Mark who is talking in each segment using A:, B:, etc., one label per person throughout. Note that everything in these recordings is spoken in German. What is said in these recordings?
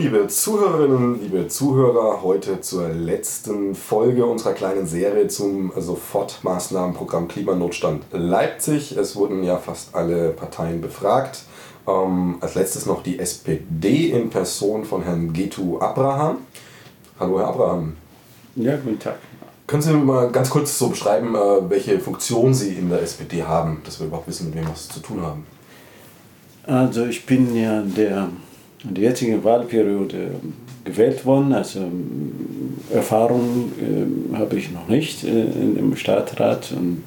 A: liebe Zuhörerinnen, liebe Zuhörer, heute zur letzten Folge unserer kleinen Serie zum Sofortmaßnahmenprogramm Klimanotstand Leipzig. Es wurden ja fast alle Parteien befragt. Als letztes noch die SPD in Person von Herrn Getu Abraham. Hallo Herr Abraham.
B: Ja, guten Tag.
A: Können Sie mal ganz kurz so beschreiben, welche Funktion Sie in der SPD haben, dass wir überhaupt wissen, mit wem wir es zu tun haben?
B: Also ich bin ja in der jetzigen Wahlperiode gewählt worden, also Erfahrung habe ich noch nicht im Stadtrat und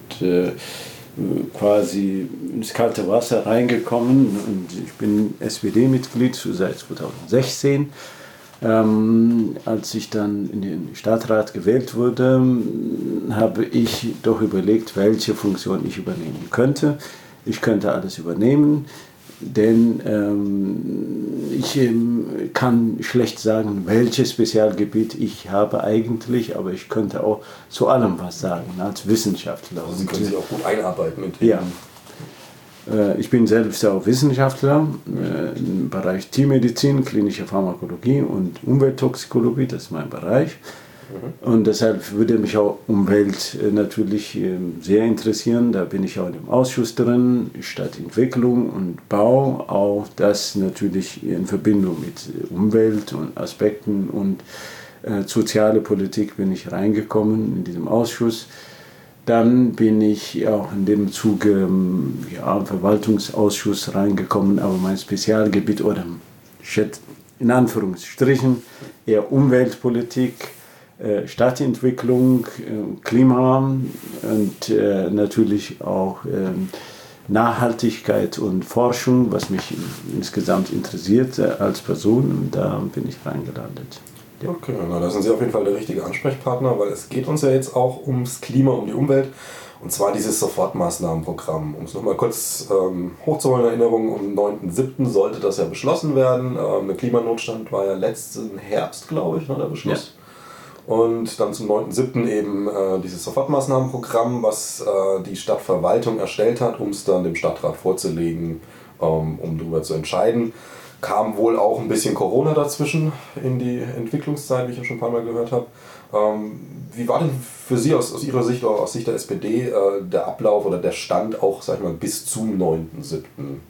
B: quasi ins kalte Wasser reingekommen und ich bin SPD-Mitglied seit 2016. Als ich dann in den Stadtrat gewählt wurde, habe ich doch überlegt, welche Funktion ich übernehmen könnte. Ich könnte alles übernehmen, denn ich kann schlecht sagen, welches Spezialgebiet ich habe eigentlich, aber ich könnte auch zu allem was sagen, als Wissenschaftler.
A: Also Sie können sich auch gut einarbeiten mit
B: Ja. Ich bin selbst auch Wissenschaftler im Bereich Tiermedizin, klinische Pharmakologie und Umwelttoxikologie, das ist mein Bereich. Und deshalb würde mich auch Umwelt natürlich sehr interessieren. Da bin ich auch in dem Ausschuss drin, Stadtentwicklung und Bau, auch das natürlich in Verbindung mit Umwelt und Aspekten und soziale Politik bin ich reingekommen in diesem Ausschuss. Dann bin ich auch in dem Zuge im Verwaltungsausschuss reingekommen, aber mein Spezialgebiet oder in Anführungsstrichen eher Umweltpolitik, Stadtentwicklung, Klima und natürlich auch Nachhaltigkeit und Forschung, was mich insgesamt interessiert als Person, und da bin ich reingelandet.
A: Ja. Okay, na, da sind Sie auf jeden Fall der richtige Ansprechpartner, weil es geht uns ja jetzt auch ums Klima, um die Umwelt, und zwar dieses Sofortmaßnahmenprogramm. Um es nochmal kurz hochzuholen in Erinnerung, am 9.7. sollte das ja beschlossen werden. Der Klimanotstand war ja letzten Herbst, glaube ich, der Beschluss. Ja. Und dann zum 9.7. eben dieses Sofortmaßnahmenprogramm, was die Stadtverwaltung erstellt hat, um es dann dem Stadtrat vorzulegen, um darüber zu entscheiden. Kam wohl auch ein bisschen Corona dazwischen in die Entwicklungszeit, wie ich ja schon ein paar Mal gehört habe. Wie war denn für Sie aus Ihrer Sicht oder aus Sicht der SPD der Ablauf oder der Stand auch, sag ich mal, bis zum 9.7.?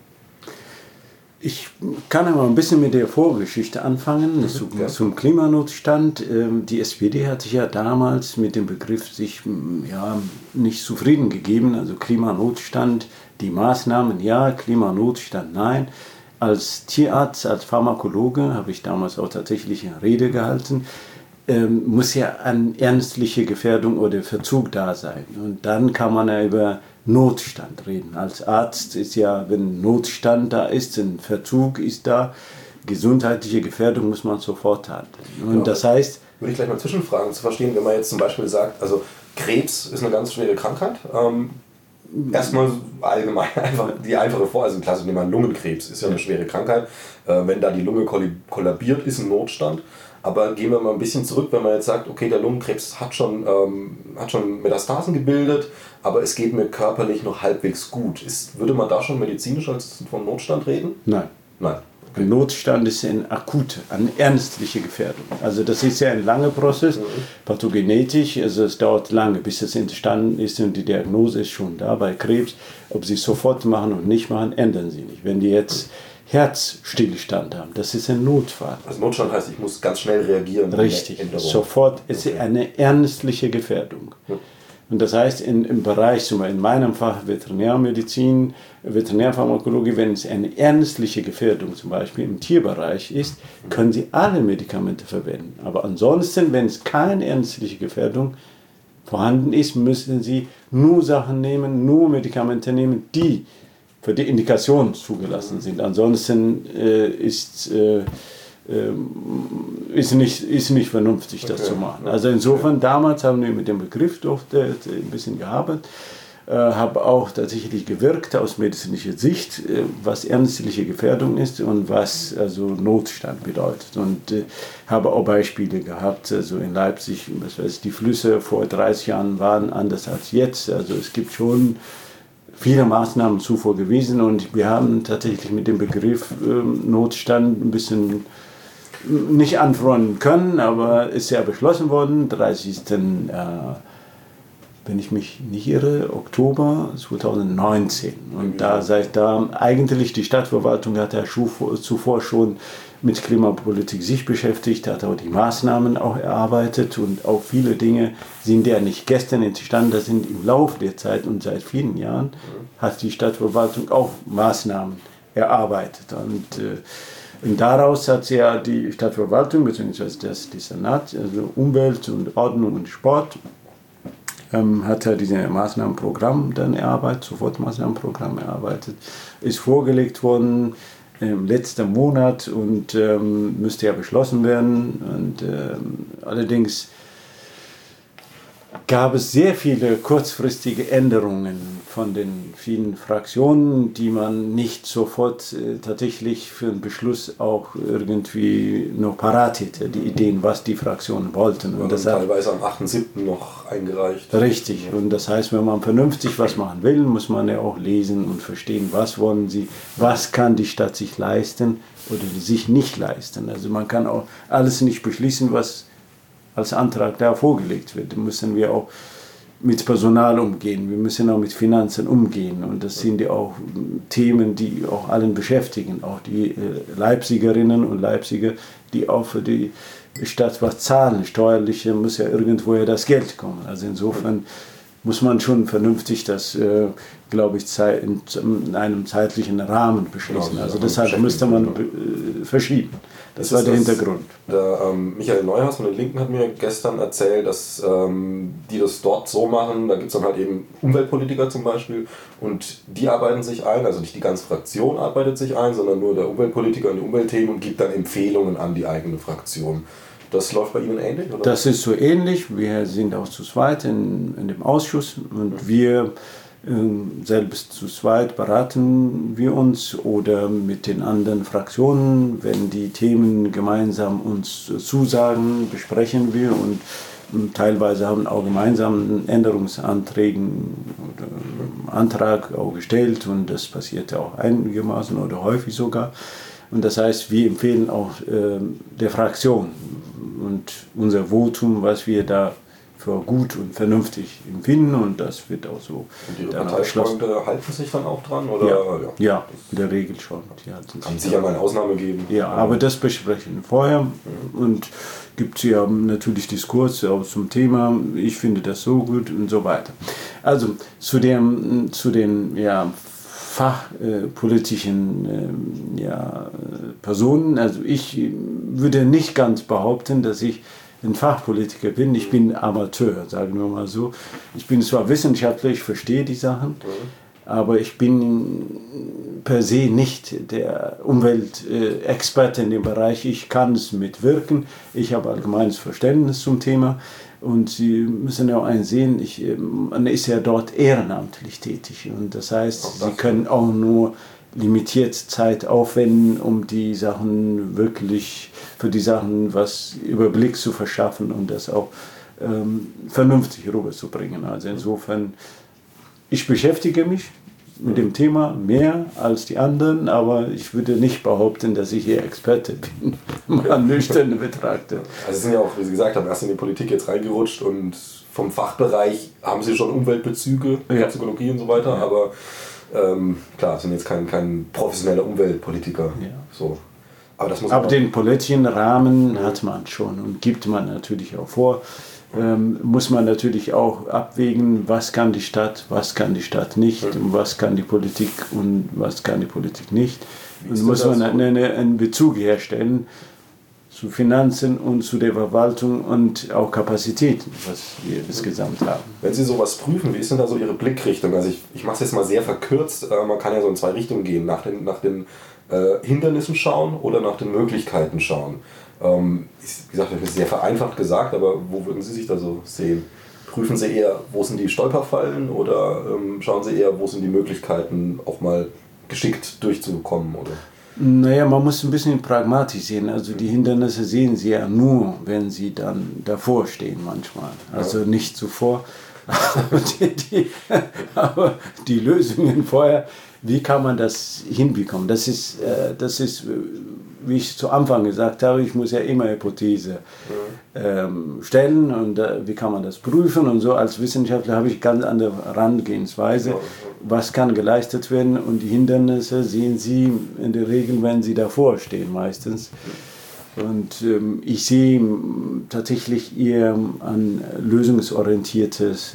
B: Ich kann aber ein bisschen mit der Vorgeschichte anfangen, zum Klimanotstand. Die SPD hat sich ja damals mit dem Begriff sich nicht zufrieden gegeben, also Klimanotstand, die Maßnahmen ja, Klimanotstand nein. Als Tierarzt, als Pharmakologe habe ich damals auch tatsächlich eine Rede gehalten, muss ja eine ernstliche Gefährdung oder Verzug da sein. Und dann kann man ja über Notstand reden. Als Arzt ist ja, wenn Notstand da ist, ein Verzug ist da, gesundheitliche Gefährdung muss man sofort handeln. Und das heißt...
A: Würde ich gleich mal zwischenfragen, um zu verstehen, wenn man jetzt zum Beispiel sagt, also Krebs ist eine ganz schwere Krankheit. Erstmal allgemein einfach die einfache also klassisch nehmen wir Lungenkrebs, ist ja eine schwere Krankheit. Wenn da die Lunge kollabiert, ist ein Notstand. Aber gehen wir mal ein bisschen zurück, wenn man jetzt sagt, okay, der Lungenkrebs hat schon Metastasen gebildet, aber es geht mir körperlich noch halbwegs gut. Würde man da schon medizinisch als von Notstand reden?
B: Nein.
A: Nein.
B: Okay. Notstand ist eine ernstliche Gefährdung. Also das ist ja ein langer Prozess, pathogenetisch, also es dauert lange, bis es entstanden ist und die Diagnose ist schon da bei Krebs. Ob sie es sofort machen und nicht machen, ändern sie nicht. Wenn die jetzt Herzstillstand haben, das ist ein Notfall.
A: Also Notstand heißt, ich muss ganz schnell reagieren.
B: Richtig, sofort ist eine ernstliche Gefährdung. Und das heißt, im Bereich, zum Beispiel in meinem Fach Veterinärmedizin, Veterinärpharmakologie, wenn es eine ernstliche Gefährdung zum Beispiel im Tierbereich ist, können Sie alle Medikamente verwenden. Aber ansonsten, wenn es keine ernstliche Gefährdung vorhanden ist, müssen Sie nur Sachen nehmen, nur Medikamente nehmen, die für die Indikation zugelassen sind. Ansonsten ist nicht vernünftig, das zu machen. Also insofern, damals haben wir mit dem Begriff ein bisschen gearbeitet, habe auch tatsächlich gewirkt aus medizinischer Sicht, was ernstliche Gefährdung ist und was also Notstand bedeutet. Und habe auch Beispiele gehabt, also in Leipzig, die Flüsse vor 30 Jahren waren anders als jetzt. Also es gibt schon viele Maßnahmen zuvor gewesen und wir haben tatsächlich mit dem Begriff Notstand ein bisschen nicht anfreunden können, aber ist ja beschlossen worden, 30. Wenn ich mich nicht irre, Oktober 2019. Und da seit da eigentlich die Stadtverwaltung hat ja zuvor schon mit Klimapolitik sich beschäftigt, hat auch die Maßnahmen auch erarbeitet und auch viele Dinge sind ja nicht gestern entstanden, das sind im Laufe der Zeit und seit vielen Jahren hat die Stadtverwaltung auch Maßnahmen erarbeitet. Und daraus hat sie ja die Stadtverwaltung bzw. die Senat, also Umwelt und Ordnung und Sport, hat er dieses Maßnahmenprogramm dann erarbeitet, Sofortmaßnahmenprogramm erarbeitet, ist vorgelegt worden im letzten Monat und müsste ja beschlossen werden. Und allerdings gab es sehr viele kurzfristige Änderungen von den vielen Fraktionen, die man nicht sofort tatsächlich für einen Beschluss auch irgendwie noch parat hätte, die Ideen, was die Fraktionen wollten.
A: Und das teilweise am 8.7. noch eingereicht.
B: Richtig. Und das heißt, wenn man vernünftig was machen will, muss man ja auch lesen und verstehen, was wollen sie, was kann die Stadt sich leisten oder sich nicht leisten. Also man kann auch alles nicht beschließen, was als Antrag da vorgelegt wird. Da müssen wir auch mit Personal umgehen, wir müssen auch mit Finanzen umgehen und das sind ja auch Themen, die auch allen beschäftigen, auch die Leipzigerinnen und Leipziger, die auch für die Stadt was zahlen. Steuerliche muss ja irgendwoher das Geld kommen. Also insofern muss man schon vernünftig das, glaube ich, in einem zeitlichen Rahmen beschließen.
A: Genau,
B: also deshalb müsste man verschieben. Das war der Hintergrund.
A: Der Michael Neuhaus von den Linken hat mir gestern erzählt, dass die das dort so machen, da gibt es dann halt eben Umweltpolitiker zum Beispiel und die arbeiten sich ein, also nicht die ganze Fraktion arbeitet sich ein, sondern nur der Umweltpolitiker in die Umweltthemen und gibt dann Empfehlungen an die eigene Fraktion. Das läuft bei Ihnen ähnlich? Oder?
B: Das ist so ähnlich. Wir sind auch zu zweit in dem Ausschuss und wir selbst zu zweit beraten wir uns oder mit den anderen Fraktionen, wenn die Themen gemeinsam uns zusagen, besprechen wir und teilweise haben auch gemeinsam Änderungsanträgen oder Antrag auch gestellt und das passiert auch einigermaßen oder häufig sogar. Und das heißt, wir empfehlen auch der Fraktion und unser Votum, was wir da für gut und vernünftig empfinden und das wird auch so.
A: Und Ihre Parteifreunde halten sich dann auch dran? Oder?
B: Ja, in der Regel schon.
A: Kann es sicher mal eine Ausnahme geben?
B: Ja, aber das besprechen wir vorher und gibt es ja natürlich Diskurse auch zum Thema, ich finde das so gut und so weiter. Also zu den fachpolitischen Personen, also ich würde nicht ganz behaupten, dass ich ein Fachpolitiker bin, ich bin Amateur, sagen wir mal so. Ich bin zwar Wissenschaftler, ich verstehe die Sachen, aber ich bin per se nicht der Umweltexperte in dem Bereich. Ich kann es mitwirken, ich habe allgemeines Verständnis zum Thema und Sie müssen ja auch einsehen, man ist ja dort ehrenamtlich tätig und das heißt, Sie können auch nur limitiert Zeit aufwenden, um die Sachen wirklich, für die Sachen was Überblick zu verschaffen und das auch vernünftig rüberzubringen. Also insofern, ich beschäftige mich mit dem Thema mehr als die anderen, aber ich würde nicht behaupten, dass ich hier Experte bin, mal nüchtern betrachtet.
A: Also Sie sind ja auch, wie Sie gesagt haben, erst in die Politik jetzt reingerutscht und vom Fachbereich haben Sie schon Umweltbezüge, Psychologie und so weiter, aber klar, sind jetzt kein professioneller Umweltpolitiker. Ja. So. Aber
B: den politischen Rahmen hat man schon und gibt man natürlich auch vor. Muss man natürlich auch abwägen, was kann die Stadt nicht und was kann die Politik und was kann die Politik nicht. Und muss man einen Bezug herstellen zu Finanzen und zu der Verwaltung und auch Kapazitäten, was wir insgesamt haben.
A: Wenn Sie sowas prüfen, wie ist denn da so Ihre Blickrichtung? Also ich mache es jetzt mal sehr verkürzt, man kann ja so in zwei Richtungen gehen, nach den Hindernissen schauen oder nach den Möglichkeiten schauen. Wie gesagt, das ist sehr vereinfacht gesagt, aber wo würden Sie sich da so sehen? Prüfen Sie eher, wo sind die Stolperfallen oder schauen Sie eher, wo sind die Möglichkeiten, auch mal geschickt durchzukommen? Oder?
B: Naja, man muss ein bisschen pragmatisch sehen. Also die Hindernisse sehen Sie ja nur, wenn Sie dann davor stehen manchmal. Also nicht zuvor. Aber die Lösungen vorher, wie kann man das hinbekommen? Das ist, wie ich zu Anfang gesagt habe, ich muss ja immer Hypothese stellen und wie kann man das prüfen und so. Als Wissenschaftler habe ich ganz andere Herangehensweise. Was kann geleistet werden und die Hindernisse sehen Sie in der Regel, wenn Sie davor stehen meistens. Und ich sehe tatsächlich eher ein lösungsorientiertes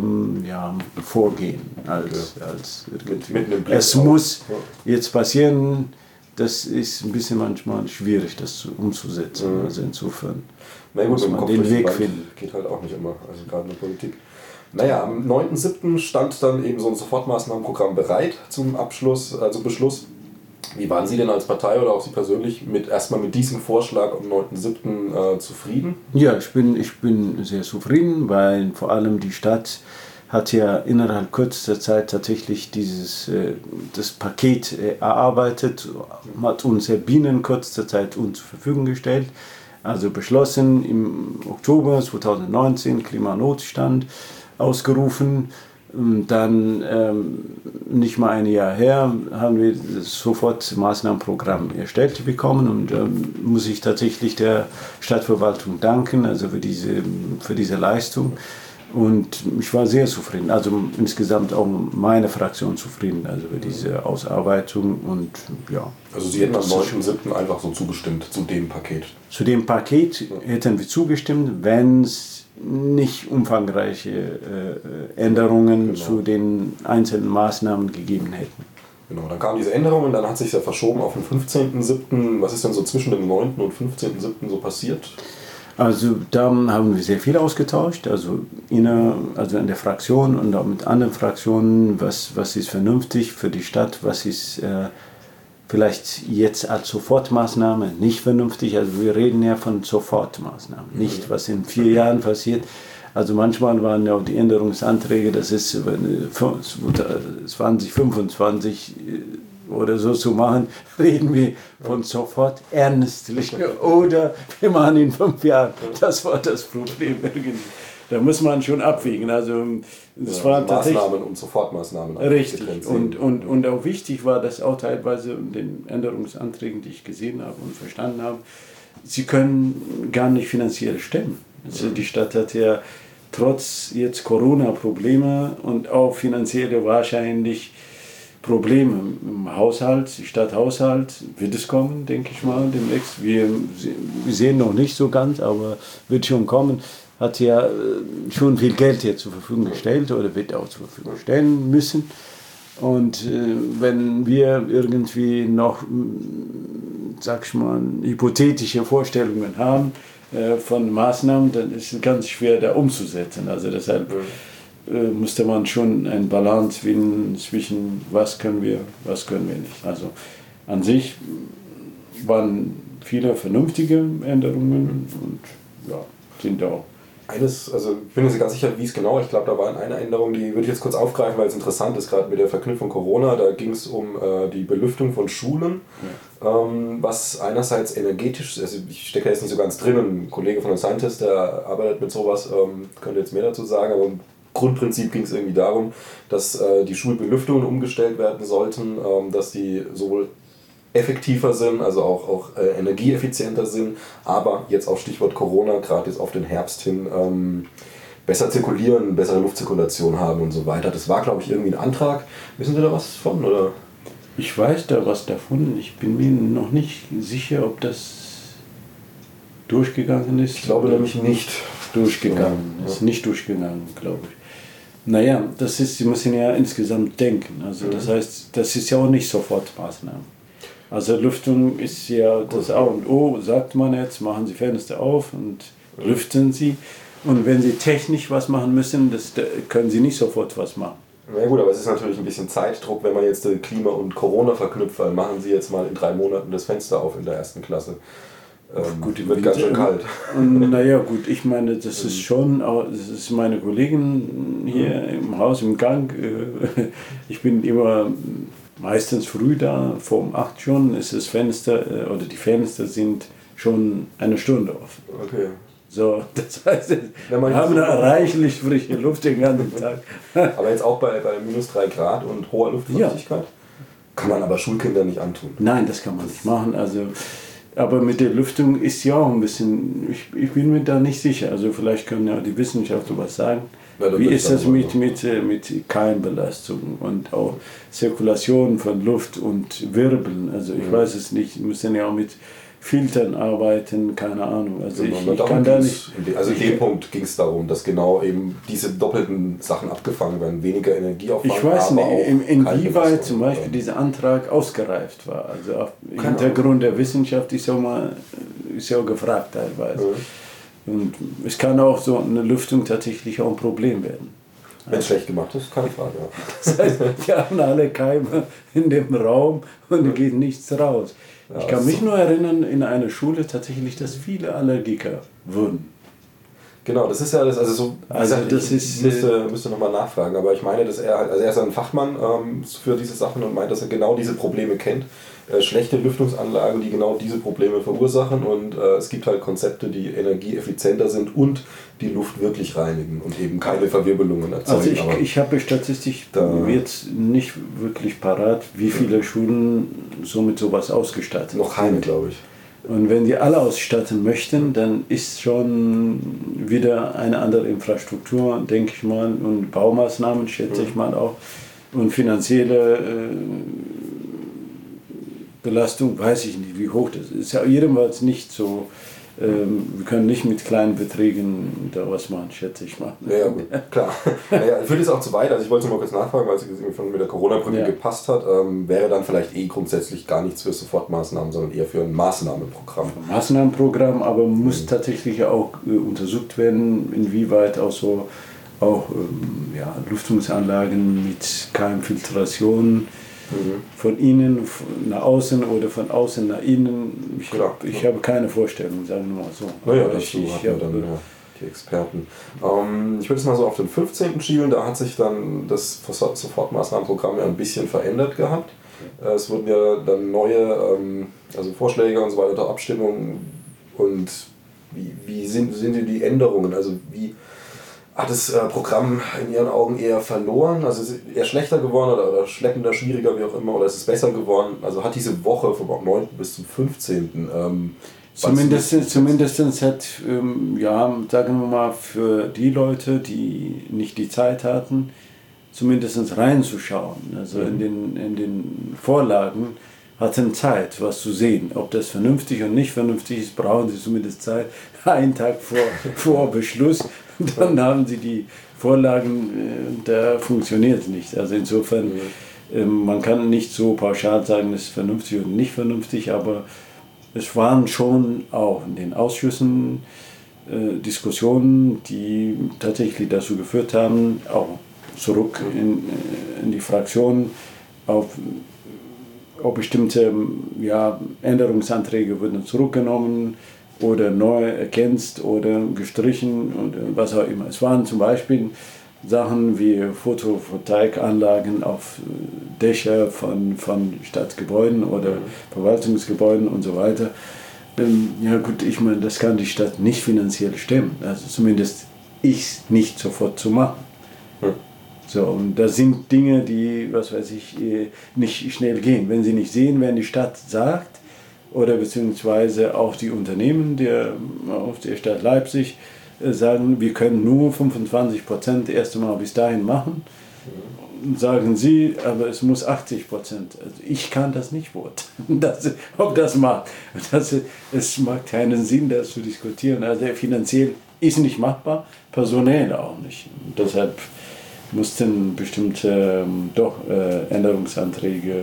B: Vorgehen als irgendwie. Es muss jetzt passieren, das ist ein bisschen manchmal schwierig, das umzusetzen. Also insofern
A: muss man den Weg finden. Geht halt auch nicht immer, also gerade in der Politik. Naja, am 9.7. stand dann eben so ein Sofortmaßnahmenprogramm bereit zum Beschluss. Wie waren Sie denn als Partei oder auch Sie persönlich erstmal mit diesem Vorschlag am 9.7. Zufrieden?
B: Ja, ich bin sehr zufrieden, weil vor allem die Stadt hat ja innerhalb kürzester Zeit tatsächlich das Paket erarbeitet, hat uns binnen kürzester Zeit uns zur Verfügung gestellt. Also beschlossen im Oktober 2019, Klimanotstand ausgerufen. Dann nicht mal ein Jahr her haben wir sofort ein Maßnahmenprogramm erstellt bekommen und muss ich tatsächlich der Stadtverwaltung danken, also für diese Leistung. Und ich war sehr zufrieden, also insgesamt auch meine Fraktion zufrieden, also für diese Ausarbeitung und ja.
A: Also Sie hätten am 9.7. einfach so zugestimmt zu dem Paket?
B: Zu dem Paket hätten wir zugestimmt, wenn es nicht umfangreiche Änderungen zu den einzelnen Maßnahmen gegeben hätten.
A: Genau, dann kam diese Änderung und dann hat sich ja verschoben auf den 15.7. Was ist denn so zwischen dem 9. und 15.7. so passiert?
B: Also da haben wir sehr viel ausgetauscht, also in der Fraktion und auch mit anderen Fraktionen, was ist vernünftig für die Stadt, was ist vielleicht jetzt als Sofortmaßnahme nicht vernünftig. Also wir reden ja von Sofortmaßnahmen, nicht was in 4 Jahren passiert. Also manchmal waren ja auch die Änderungsanträge, das ist 2025 oder so zu machen, reden wir von sofort ernstlich oder wir machen in 5 Jahren. Das war das Problem irgendwie. Da muss man schon abwägen. Also das war
A: Maßnahmen und Sofortmaßnahmen.
B: Richtig. Und auch wichtig war, dass auch teilweise in den Änderungsanträgen, die ich gesehen habe und verstanden habe, sie können gar nicht finanziell stemmen. Also die Stadt hat ja trotz jetzt Corona-Probleme und auch finanzielle wahrscheinlich Probleme im Haushalt, Stadthaushalt, wird es kommen, denke ich mal, demnächst. Wir sehen noch nicht so ganz, aber wird schon kommen. Hat ja schon viel Geld hier zur Verfügung gestellt oder wird auch zur Verfügung stellen müssen. Und wenn wir irgendwie noch, sag ich mal, hypothetische Vorstellungen haben von Maßnahmen, dann ist es ganz schwer, da umzusetzen. Also deshalb musste man schon eine Balance finden zwischen was können wir nicht. Also an sich waren viele vernünftige Änderungen und ja, sind auch.
A: Also ich bin mir nicht ganz sicher, wie es genau, ich glaube, da war eine Änderung, die würde ich jetzt kurz aufgreifen, weil es interessant ist, gerade mit der Verknüpfung Corona, da ging es um die Belüftung von Schulen, was einerseits energetisch, also ich stecke da jetzt nicht so ganz drin, ein Kollege von der Scientist, der arbeitet mit sowas, könnte jetzt mehr dazu sagen, aber im Grundprinzip ging es irgendwie darum, dass die Schulbelüftungen umgestellt werden sollten, dass die sowohl effektiver sind, also auch energieeffizienter sind, aber jetzt auch Stichwort Corona, gerade jetzt auf den Herbst hin, besser zirkulieren, bessere Luftzirkulation haben und so weiter. Das war, glaube ich, irgendwie ein Antrag. Wissen Sie da was von? Oder?
B: Ich weiß da was davon. Ich bin mir noch nicht sicher, ob das durchgegangen ist.
A: Ich glaube nämlich nicht.
B: Durchgegangen. Ist nicht durchgegangen, glaube ich. Naja, Sie müssen ja insgesamt denken. Also das heißt, das ist ja auch nicht Sofortmaßnahmen. Also Lüftung ist ja das A und O, sagt man jetzt, machen Sie Fenster auf und lüften Sie. Und wenn Sie technisch was machen müssen, da können Sie nicht sofort was machen.
A: Na ja gut, aber es ist natürlich ein bisschen Zeitdruck, wenn man jetzt Klima und Corona verknüpft, weil machen Sie jetzt mal in 3 Monaten das Fenster auf in der 1. Klasse.
B: Gut,
A: wird ganz schön kalt.
B: Naja gut, ich meine, das ist schon, das ist meine Kollegin hier im Haus, im Gang. Ich bin immer meistens früh da, vor 8 schon ist das Fenster, oder die Fenster sind schon 1 Stunde offen.
A: Okay.
B: So, das heißt, wir haben reichlich frische Luft den ganzen Tag.
A: Aber jetzt auch bei minus 3 Grad und hoher Luftfeuchtigkeit? Ja. Kann man aber Schulkindern nicht antun.
B: Nein, das kann man nicht machen. Also, aber mit der Lüftung ist ja auch ein bisschen, ich bin mir da nicht sicher. Also vielleicht können ja die Wissenschaftler was sagen. Ja, wie ist das mit Keimbelastung und auch Zirkulation von Luft und Wirbeln? Also ich weiß es nicht, wir müssen ja auch mit Filtern arbeiten, keine Ahnung. Also ich kann da nicht.
A: Also in dem Punkt ging es darum, dass genau eben diese doppelten Sachen abgefangen werden, weniger Energieaufwand.
B: Ich weiß nicht, inwieweit zum Beispiel dieser Antrag ausgereift war. Also auf Hintergrund der Wissenschaft ist ja auch gefragt teilweise. Ja. Und es kann auch so eine Lüftung tatsächlich auch ein Problem werden.
A: Wenn es schlecht gemacht ist, keine Frage. Ja.
B: Das heißt, die haben alle Keime in dem Raum und da geht nichts raus. Ja, ich kann mich nur erinnern, in einer Schule tatsächlich, dass viele Allergiker wurden.
A: Genau, das ist ja das, also so,
B: also
A: gesagt,
B: das
A: müsste nochmal nachfragen, aber ich meine, dass er ist ein Fachmann für diese Sachen und meint, dass er genau diese Probleme kennt. Schlechte Lüftungsanlagen, die genau diese Probleme verursachen und es gibt halt Konzepte, die energieeffizienter sind und die Luft wirklich reinigen und eben keine Verwirbelungen erzeugen.
B: Also ich habe statistisch jetzt nicht wirklich parat, wie viele Schulen so mit sowas ausgestattet
A: noch keine, glaube ich.
B: Und wenn die alle ausstatten möchten, dann ist schon wieder eine andere Infrastruktur, denke ich mal, und Baumaßnahmen, schätze ich mal auch, und finanzielle Belastung, weiß ich nicht, wie hoch das ist. Ist ja jedenfalls nicht so, wir können nicht mit kleinen Beträgen da was machen, schätze ich mal.
A: Ja, gut, klar. Naja, führt es auch zu weit, also ich wollte es mal kurz nachfragen, weil es mit der Corona-Brücke gepasst hat, wäre dann vielleicht grundsätzlich gar nichts für Sofortmaßnahmen, sondern eher für ein Maßnahmenprogramm.
B: Ein Maßnahmenprogramm, aber muss tatsächlich auch untersucht werden, inwieweit auch so Lüftungsanlagen mit Keimfiltration von innen nach außen oder von außen nach innen. Ich habe keine Vorstellung, sagen wir mal so.
A: Naja, dazu haben wir dann die Experten. Ich würde es mal so auf den 15. schielen, da hat sich dann das Sofortmaßnahmenprogramm ja ein bisschen verändert gehabt. Es wurden ja dann neue Vorschläge und so weiter der Abstimmung. Und wie sind die Änderungen? Also wie hat das Programm in Ihren Augen eher verloren? Also ist es eher schlechter geworden oder schleppender, schwieriger, wie auch immer? Oder ist es besser geworden? Also hat diese Woche vom 9. bis zum 15.
B: Zumindest hat, sagen wir mal, für die Leute, die nicht die Zeit hatten, zumindest reinzuschauen. Also in den Vorlagen hatten Zeit, was zu sehen. Ob das vernünftig und nicht vernünftig ist, brauchen sie zumindest Zeit. Einen Tag vor Beschluss, dann haben sie die Vorlagen, da funktioniert es nicht. Also insofern, man kann nicht so pauschal sagen, es ist vernünftig und nicht vernünftig, aber es waren schon auch in den Ausschüssen Diskussionen, die tatsächlich dazu geführt haben, auch zurück in die Fraktionen, auf bestimmte Änderungsanträge wurden zurückgenommen oder neu ergänzt oder gestrichen oder was auch immer. Es waren zum Beispiel Sachen wie Photovoltaikanlagen auf Dächer von Stadtgebäuden oder Verwaltungsgebäuden und so weiter. Ja gut, ich meine, das kann die Stadt nicht finanziell stemmen. Also zumindest ich nicht sofort zu machen. So, und das sind Dinge, die, nicht schnell gehen. Wenn sie nicht sehen, wenn die Stadt sagt, oder beziehungsweise auch die Unternehmen auf der Stadt Leipzig sagen, wir können nur 25% erst einmal bis dahin machen, sagen sie, aber es muss 80%. Also ich kann das nicht beurteilen, ob das macht. Es macht keinen Sinn, das zu diskutieren. Also finanziell ist nicht machbar, personell auch nicht. Und deshalb mussten bestimmte Änderungsanträge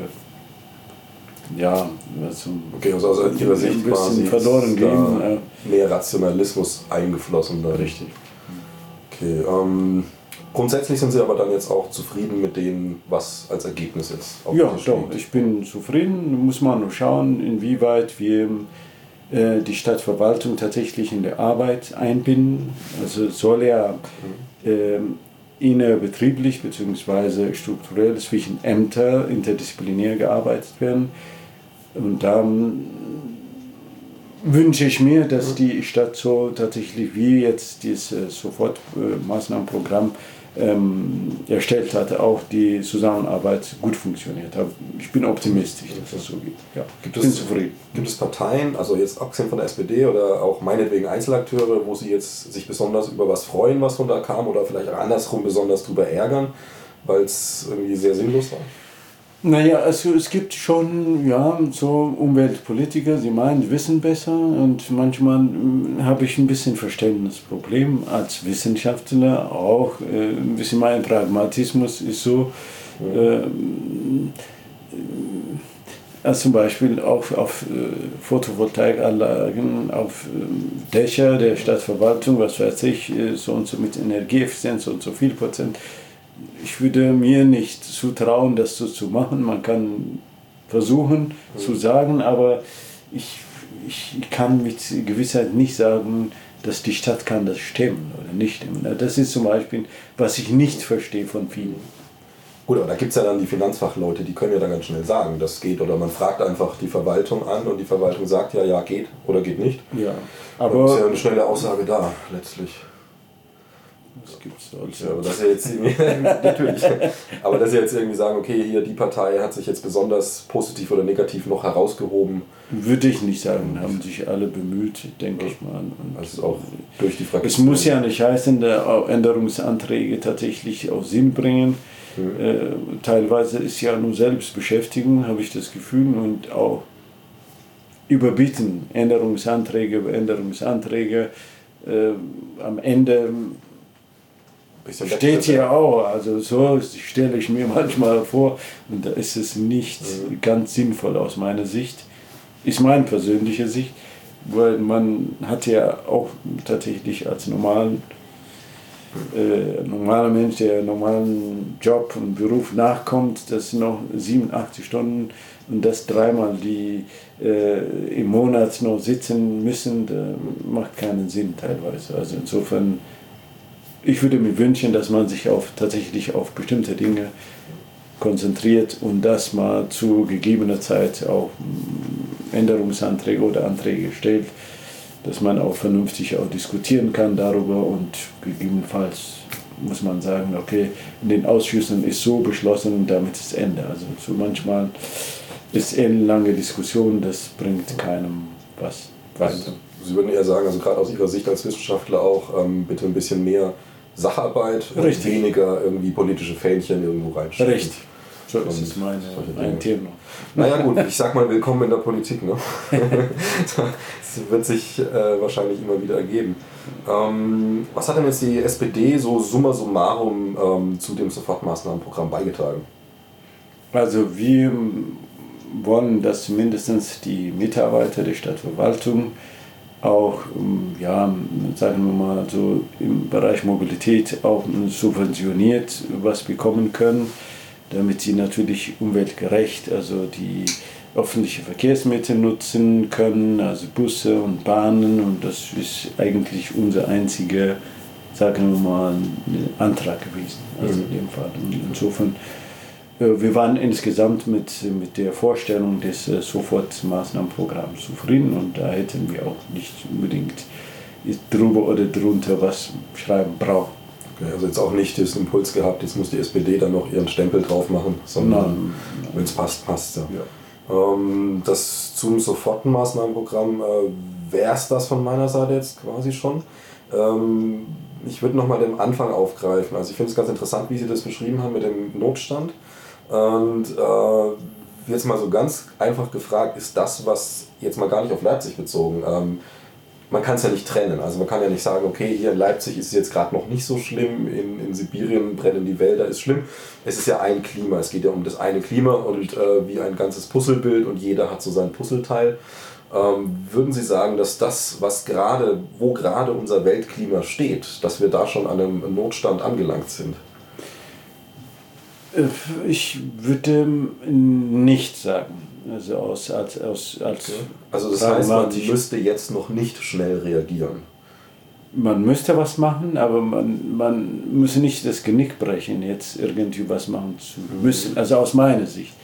A: okay, also aus Ihrer Sicht
B: ein bisschen verloren gehen.
A: Mehr Rationalismus eingeflossen. Da.
B: Richtig.
A: Okay, grundsätzlich sind Sie aber dann jetzt auch zufrieden mit dem, was als Ergebnis jetzt auf
B: Ja, doch, ich bin zufrieden. Muss man nur schauen, inwieweit wir die Stadtverwaltung tatsächlich in der Arbeit einbinden. Also soll ja innerbetrieblich bzw. strukturell zwischen Ämtern interdisziplinär gearbeitet werden. Und dann wünsche ich mir, dass die Stadt so tatsächlich wie jetzt dieses Sofortmaßnahmenprogramm erstellt hat, auch die Zusammenarbeit gut funktioniert. Ich bin optimistisch, dass es so geht. Ja,
A: Gibt
B: bin zufrieden.
A: Gibt es Parteien, also jetzt abgesehen von der SPD oder auch meinetwegen Einzelakteure, wo Sie jetzt sich besonders über was freuen, was von da kam, oder vielleicht auch andersrum besonders drüber ärgern, weil es irgendwie sehr sinnlos war?
B: Naja, also es gibt schon so Umweltpolitiker, sie meinen, wissen besser, und manchmal habe ich ein bisschen Verständnisproblem als Wissenschaftler auch. Ein bisschen mein Pragmatismus ist so, als zum Beispiel auch auf Photovoltaikanlagen, auf Dächer der Stadtverwaltung, was weiß ich, so und so mit Energieeffizienz und so viel Prozent. Ich würde mir nicht zutrauen, das so zu machen. Man kann versuchen zu sagen, aber ich kann mit Gewissheit nicht sagen, dass die Stadt kann das stemmen oder nicht stemmen. Das ist zum Beispiel, was ich nicht verstehe von vielen.
A: Gut, aber da gibt es ja dann die Finanzfachleute, die können ja dann ganz schnell sagen, das geht. Oder man fragt einfach die Verwaltung an und die Verwaltung sagt ja, geht oder geht nicht.
B: Ja,
A: aber dann ist ja eine schnelle Aussage da, letztlich.
B: Das gibt's also.
A: Ja, aber dass jetzt natürlich. Aber dass sie jetzt irgendwie sagen, okay, hier die Partei hat sich jetzt besonders positiv oder negativ noch herausgehoben.
B: Würde ich nicht sagen, haben sich alle bemüht, denke ich mal. Und
A: also auch durch die Fraktion.
B: Es muss ja nicht heißen, dass Änderungsanträge tatsächlich auch Sinn bringen. Teilweise ist ja nur Selbstbeschäftigung, habe ich das Gefühl, und auch überbieten Änderungsanträge über Änderungsanträge. Am Ende steht hier auch, also so stelle ich mir manchmal vor, und da ist es nicht ganz sinnvoll aus meiner Sicht, ist meine persönliche Sicht, weil man hat ja auch tatsächlich als normaler Mensch, der einen normalen Job und Beruf nachkommt, das sind noch 87 Stunden und das dreimal die im Monat noch sitzen müssen, macht keinen Sinn teilweise. Also insofern, ich würde mir wünschen, dass man sich tatsächlich auf bestimmte Dinge konzentriert und das mal zu gegebener Zeit auch Änderungsanträge oder Anträge stellt, dass man auch vernünftig auch diskutieren kann darüber, und gegebenenfalls muss man sagen, okay, in den Ausschüssen ist so beschlossen, damit ist Ende. Also so manchmal ist ellenlange Diskussion, das bringt keinem was weiter.
A: Sie würden eher sagen, also gerade aus Ihrer Sicht als Wissenschaftler auch, bitte ein bisschen mehr Sacharbeit und weniger irgendwie politische Fähnchen irgendwo reinstecken.
B: Richtig. So ist es mein Thema.
A: Naja gut, ich sag mal willkommen in der Politik. Ne? Das wird sich wahrscheinlich immer wieder ergeben. Was hat denn jetzt die SPD so summa summarum zu dem Sofortmaßnahmenprogramm beigetragen?
B: Also wir wollen, dass mindestens die Mitarbeiter der Stadtverwaltung auch, sagen wir mal so im Bereich Mobilität auch subventioniert was bekommen können, damit sie natürlich umweltgerecht, also die öffentlichen Verkehrsmittel nutzen können, also Busse und Bahnen, und das ist eigentlich unser einziger, sagen wir mal, Antrag gewesen, also in dem Fall. Und insofern, wir waren insgesamt mit der Vorstellung des Sofortmaßnahmenprogramms zufrieden, und da hätten wir auch nicht unbedingt drüber oder drunter was schreiben brauchen.
A: Okay, also jetzt auch nicht den Impuls gehabt, jetzt muss die SPD dann noch ihren Stempel drauf machen, sondern wenn es passt, passt es. Ja. Das zum Sofortmaßnahmenprogramm wäre es das von meiner Seite jetzt quasi schon. Ich würde nochmal den Anfang aufgreifen. Also ich finde es ganz interessant, wie Sie das beschrieben haben mit dem Notstand. Und jetzt mal so ganz einfach gefragt, ist das, was jetzt mal gar nicht auf Leipzig bezogen, man kann es ja nicht trennen. Also man kann ja nicht sagen, okay, hier in Leipzig ist es jetzt gerade noch nicht so schlimm, in Sibirien brennen die Wälder, ist schlimm. Es ist ja ein Klima, es geht ja um das eine Klima und wie ein ganzes Puzzlebild und jeder hat so sein Puzzleteil. Würden Sie sagen, dass das, wo gerade unser Weltklima steht, dass wir da schon an einem Notstand angelangt sind?
B: Ich würde nicht sagen. Also
A: das heißt, man müsste jetzt noch nicht schnell reagieren.
B: Man müsste was machen, aber man müsse nicht das Genick brechen, jetzt irgendwie was machen zu müssen. Also aus meiner Sicht.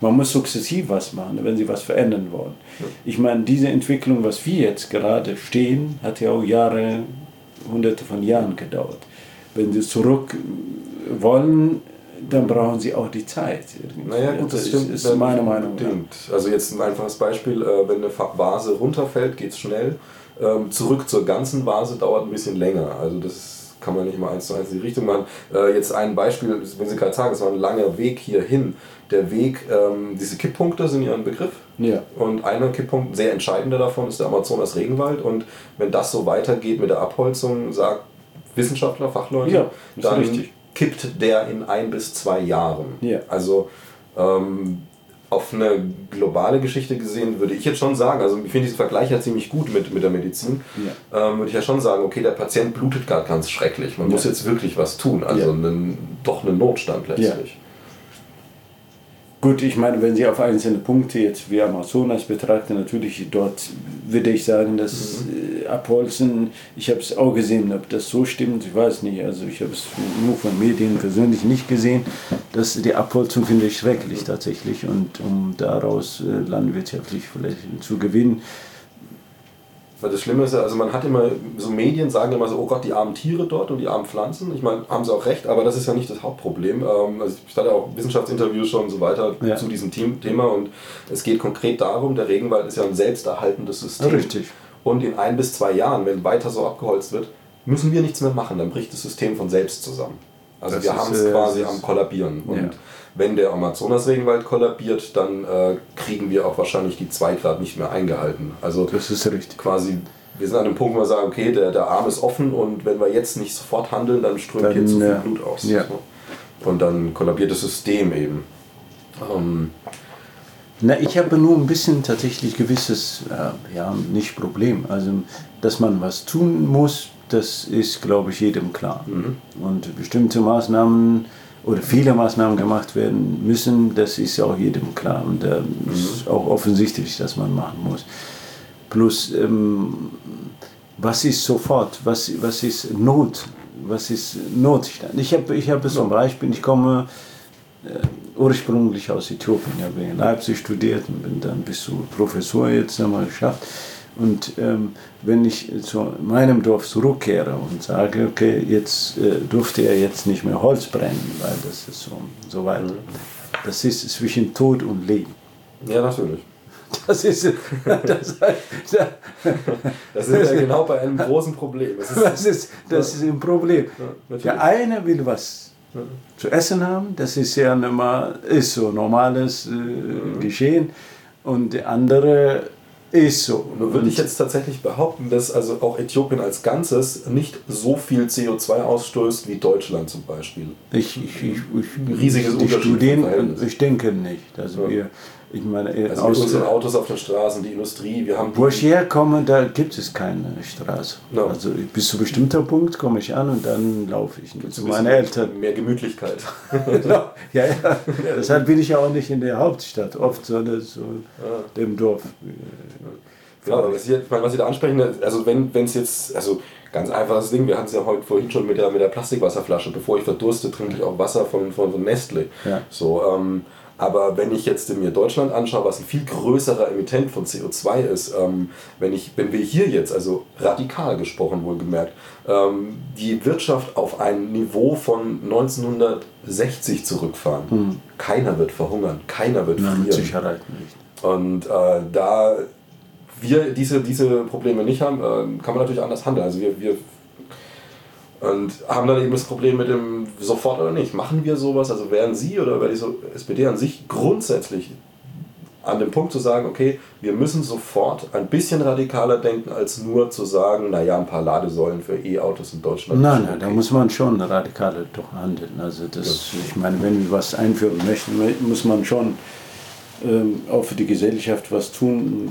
B: Man muss sukzessiv was machen, wenn Sie was verändern wollen. Ich meine, diese Entwicklung, was wir jetzt gerade stehen, hat ja auch Jahre, hunderte von Jahren gedauert. Wenn Sie zurück wollen, dann brauchen Sie auch die Zeit.
A: Naja gut, das stimmt.
B: Ist meine Meinung.
A: Also jetzt ein einfaches Beispiel, wenn eine Vase runterfällt, geht es schnell. Zurück zur ganzen Vase dauert ein bisschen länger. Also das kann man nicht mal 1:1 in die Richtung machen. Jetzt ein Beispiel, wenn Sie gerade sagen, es war ein langer Weg hierhin. Der Weg, diese Kipppunkte sind ja ein Begriff.
B: Ja.
A: Und einer Kipppunkt, sehr entscheidender davon, ist der Amazonas-Regenwald. Und wenn das so weitergeht mit der Abholzung, sagt Wissenschaftler, Fachleute,
B: ja,
A: dann
B: richtig.
A: kippt der in 1 bis 2 Jahren.
B: Ja.
A: Also auf eine globale Geschichte gesehen würde ich jetzt schon sagen, also ich finde diesen Vergleich ja ziemlich gut mit der Medizin, würde ich ja schon sagen, okay, der Patient blutet gerade ganz schrecklich, man muss jetzt wirklich was tun, also doch einen Notstand letztlich.
B: Gut, ich meine, wenn Sie auf einzelne Punkte jetzt wie Amazonas betrachten, natürlich dort würde ich sagen, dass Abholzen, ich habe es auch gesehen, ob das so stimmt, ich weiß nicht, also ich habe es nur von Medien persönlich nicht gesehen, dass die Abholzung finde ich schrecklich tatsächlich und um daraus landwirtschaftlich vielleicht zu gewinnen.
A: Weil das Schlimme ist ja, also man hat immer, so Medien sagen immer so, oh Gott, die armen Tiere dort und die armen Pflanzen. Ich meine, haben sie auch recht, aber das ist ja nicht das Hauptproblem. Also ich hatte auch Wissenschaftsinterviews schon und so weiter zu diesem Thema und es geht konkret darum, der Regenwald ist ja ein selbsterhaltendes System.
B: Richtig.
A: Und in 1 bis 2 Jahren, wenn weiter so abgeholzt wird, müssen wir nichts mehr machen, dann bricht das System von selbst zusammen. Also wir haben es quasi am Kollabieren. Und wenn der Amazonas-Regenwald kollabiert, dann kriegen wir auch wahrscheinlich die 2 Grad nicht mehr eingehalten. Also
B: das ist richtig.
A: Quasi, wir sind an dem Punkt, wo wir sagen, okay, der Arm ist offen und wenn wir jetzt nicht sofort handeln, dann strömt hier zu viel Blut aus. Ja. Und dann kollabiert das System eben.
B: Na, ich habe nur ein bisschen tatsächlich gewisses, nicht Problem. Also, dass man was tun muss, das ist, glaube ich, jedem klar. Und bestimmte Maßnahmen oder viele Maßnahmen gemacht werden müssen, das ist auch jedem klar. Und da ist auch offensichtlich, dass man machen muss. Plus, was ist sofort, was ist Not, was ist Notstand? Ich habe zum Beispiel, ich komme ursprünglich aus Äthiopien, ich habe in Leipzig studiert und bin dann bis zu Professor jetzt einmal geschafft. Und wenn ich zu meinem Dorf zurückkehre und sage, okay, jetzt durfte er jetzt nicht mehr Holz brennen, weil das ist so weit. Das ist zwischen Tod und Leben.
A: Ja, natürlich.
B: Das ist
A: ja genau bei einem großen Problem.
B: Das ist ein Problem. Ja, der eine will was zu essen haben, das ist ja ist so normales Geschehen, und der andere ist so.
A: Nur würde ich jetzt tatsächlich behaupten, dass also auch Äthiopien als Ganzes nicht so viel CO2 ausstößt wie Deutschland zum Beispiel. Riesiges
B: Verhältnis. Ich denke nicht. Also ich meine,
A: also mit unseren Autos auf den Straßen, die Industrie, wir haben...
B: Wo ich herkomme, da gibt es keine Straße. No. Also bis zu bestimmter Punkt komme ich an und dann laufe ich zu meinen Eltern.
A: Mehr Gemütlichkeit.
B: ja. Deshalb bin ich ja auch nicht in der Hauptstadt, oft sondern so dem Dorf.
A: Ja, aber was Sie da ansprechen, also wenn es jetzt, also ganz einfaches Ding, wir hatten es ja vorhin schon mit der Plastikwasserflasche, bevor ich verdurste, trinke ich auch Wasser von Nestle. Ja. So, aber wenn ich jetzt mir Deutschland anschaue, was ein viel größerer Emittent von CO2 ist, wenn wir hier jetzt, also radikal gesprochen wohlgemerkt, die Wirtschaft auf ein Niveau von 1960 zurückfahren, keiner wird verhungern, keiner wird frieren.
B: Mit Sicherheit nicht.
A: Und da wir diese Probleme nicht haben, kann man natürlich anders handeln. Also wir und haben dann eben das Problem mit dem sofort oder nicht. Machen wir sowas? Also wären Sie oder wäre die SPD an sich grundsätzlich an dem Punkt zu sagen, okay, wir müssen sofort ein bisschen radikaler denken, als nur zu sagen, naja, ein paar Ladesäulen für E-Autos in Deutschland.
B: Nein, da muss man schon radikaler doch handeln. Also ich meine, wenn wir was einführen möchten, muss man schon auch für die Gesellschaft was tun. Und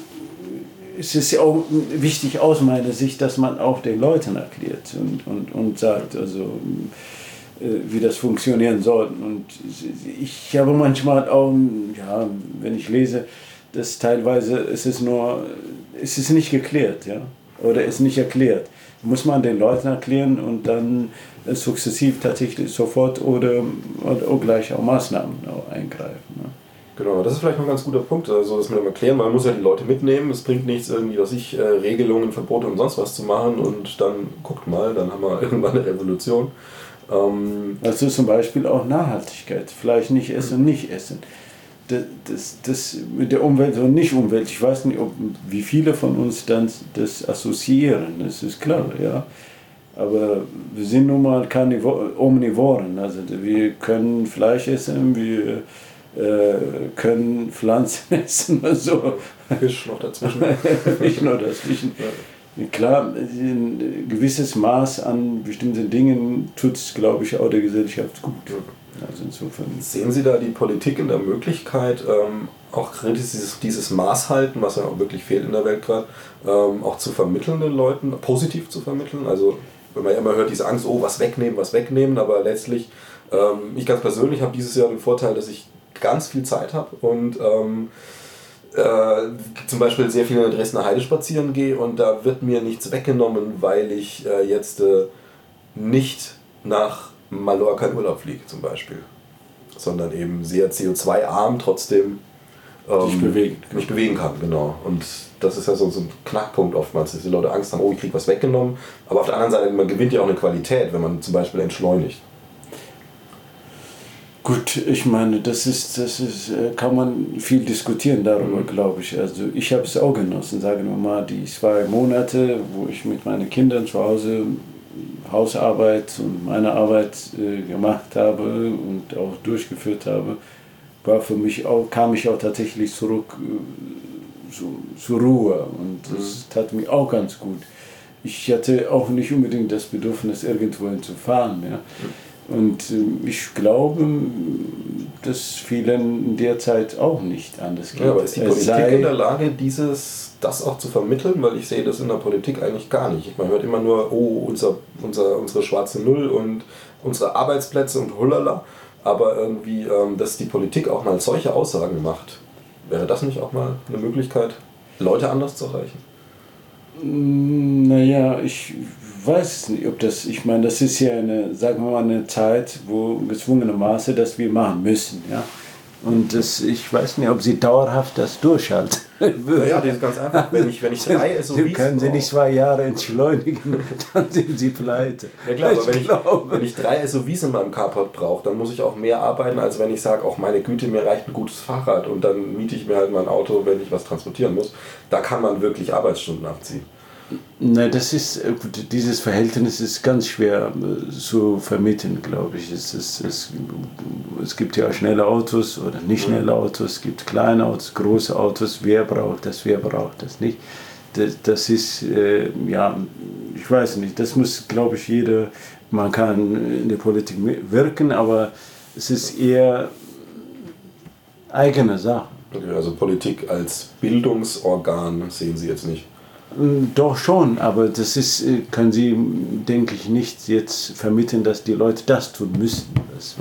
B: es ist ja auch wichtig aus meiner Sicht, dass man auch den Leuten erklärt und sagt, also wie das funktionieren soll. Und ich habe manchmal auch, wenn ich lese, dass teilweise es ist nicht geklärt, oder ist nicht erklärt. Muss man den Leuten erklären und dann sukzessiv tatsächlich sofort oder gleich auch Maßnahmen eingreifen. Ne?
A: Genau, das ist vielleicht noch ein ganz guter Punkt, also das mit dem Erklären, man muss ja die Leute mitnehmen, es bringt nichts irgendwie, Regelungen, Verbote und sonst was zu machen und dann, guckt mal, dann haben wir irgendwann eine Revolution.
B: Also zum Beispiel auch Nachhaltigkeit, Fleisch nicht essen, nicht essen. Das mit der Umwelt und Nicht-Umwelt, ich weiß nicht, wie viele von uns dann das assoziieren, das ist klar, ja. Aber wir sind nun mal Omnivoren, also wir können Fleisch essen, wir können Pflanzen essen und so.
A: Fisch noch dazwischen.
B: Fisch noch dazwischen. Ja. Klar, ein gewisses Maß an bestimmten Dingen tut es, glaube ich, auch der Gesellschaft gut. Also insofern.
A: Sehen Sie da die Politik in der Möglichkeit, auch dieses Maß halten, was ja auch wirklich fehlt in der Welt gerade, auch zu vermitteln den Leuten, positiv zu vermitteln? Also wenn man ja immer hört, diese Angst, oh, was wegnehmen, aber letztlich, ich ganz persönlich habe dieses Jahr den Vorteil, dass ich ganz viel Zeit habe und zum Beispiel sehr viel in der Dresdner Heide spazieren gehe und da wird mir nichts weggenommen, weil ich jetzt nicht nach Mallorca in Urlaub fliege zum Beispiel, sondern eben sehr CO2-arm trotzdem mich bewegen kann, genau. Und das ist ja so ein Knackpunkt oftmals, dass die Leute Angst haben, oh, ich kriege was weggenommen, aber auf der anderen Seite, man gewinnt ja auch eine Qualität, wenn man zum Beispiel entschleunigt.
B: Gut, ich meine, das ist, kann man viel diskutieren darüber, glaube ich. Also ich habe es auch genossen, sagen wir mal, die 2 Monate, wo ich mit meinen Kindern zu Hause Hausarbeit und meine Arbeit gemacht habe und auch durchgeführt habe, war für mich auch, kam ich auch tatsächlich zurück zur Ruhe und das tat mir auch ganz gut. Ich hatte auch nicht unbedingt das Bedürfnis, irgendwo zu fahren. Ja. Und ich glaube, dass vielen in der Zeit auch nicht anders geht.
A: Ja, aber ist die Politik in der Lage, das auch zu vermitteln? Weil ich sehe das in der Politik eigentlich gar nicht. Man hört immer nur, oh, unsere schwarze Null und unsere Arbeitsplätze und hulala. Aber irgendwie, dass die Politik auch mal solche Aussagen macht, wäre das nicht auch mal eine Möglichkeit, Leute anders zu erreichen?
B: Naja, ich weiß nicht, ob das, ich meine, das ist ja sagen wir mal, eine Zeit, wo gezwungenermaßen das wir machen müssen, ja. Und ich weiß nicht, ob sie dauerhaft das durchhalten.
A: Ja, das ist ganz einfach. Wenn ich 3 SUVs...
B: Können Sie nicht 2 Jahre entschleunigen, dann sind Sie pleite.
A: Ja klar, aber wenn ich 3 SUVs in meinem Carport brauche, dann muss ich auch mehr arbeiten, als wenn ich sage, auch meine Güte, mir reicht ein gutes Fahrrad und dann miete ich mir halt mein Auto, wenn ich was transportieren muss. Da kann man wirklich Arbeitsstunden abziehen.
B: Nein, das ist, dieses Verhältnis ist ganz schwer zu vermitteln, glaube ich. Es gibt ja schnelle Autos oder nicht schnelle Autos, es gibt kleine Autos, große Autos, wer braucht das nicht. Das ist, ja, ich weiß nicht, das muss, glaube ich, man kann in der Politik wirken, aber es ist eher eigene Sache.
A: Okay, also Politik als Bildungsorgan sehen Sie jetzt nicht?
B: Doch schon, aber das ist, können Sie, denke ich, nicht jetzt vermitteln, dass die Leute das tun müssen,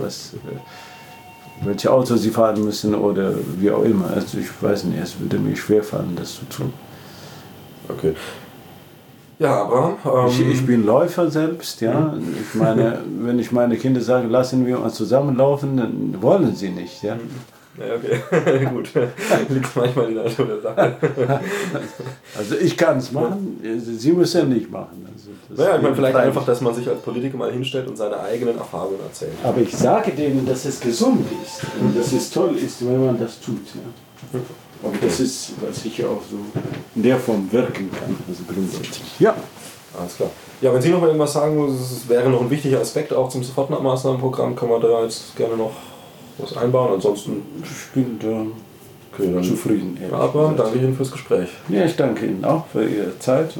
B: welche Autos sie fahren müssen oder wie auch immer. Also ich weiß nicht, es würde mir schwerfallen, das zu tun.
A: Okay. Ja, aber...
B: Ich bin Läufer selbst, ja. Ich meine, wenn ich meine Kinder sage, lassen wir uns zusammenlaufen, dann wollen sie nicht, ja.
A: Ja, okay, gut. Liegt manchmal in der Natur der Sache.
B: Also ich kann es machen, Sie müssen ja nicht machen. Also
A: naja, ich meine vielleicht einfach, dass man sich als Politiker mal hinstellt und seine eigenen Erfahrungen erzählt.
B: Aber ich sage denen, dass es gesund ist und dass es toll ist, wenn man das tut. Ja. Und das ist, was ich auch so in der Form wirken kann, also grundsätzlich. Ja.
A: Alles klar. Ja, wenn Sie noch mal irgendwas sagen, es wäre noch ein wichtiger Aspekt auch zum Sofortmaßnahmenprogramm, können wir da jetzt gerne noch was einbauen. Ansonsten
B: ich bin da zufrieden.
A: Aber danke Ihnen fürs Gespräch.
B: Ja, ich danke Ihnen auch für Ihre Zeit.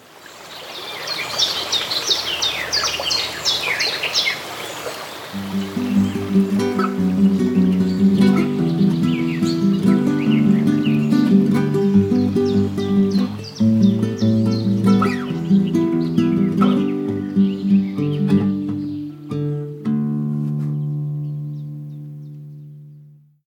B: Und